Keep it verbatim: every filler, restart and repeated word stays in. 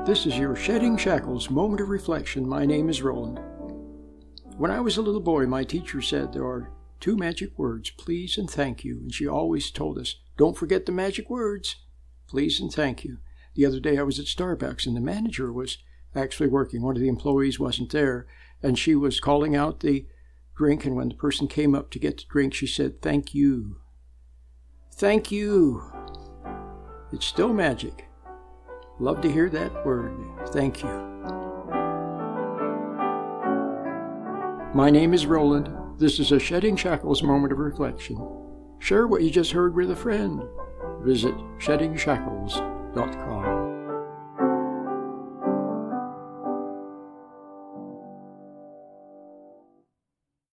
This is your Shedding Shackles moment of reflection. My name is Roland. When I was a little boy, my teacher said there are two magic words, please and thank you. And she always told us, don't forget the magic words, please and thank you. The other day I was at Starbucks and the manager was actually working. One of the employees wasn't there and she was calling out the drink. And when the person came up to get the drink, she said, thank you. Thank you. It's still magic. Love to hear that word. Thank you. My name is Roland. This is a Shedding Shackles moment of reflection. Share what you just heard with a friend. Visit shedding shackles dot com.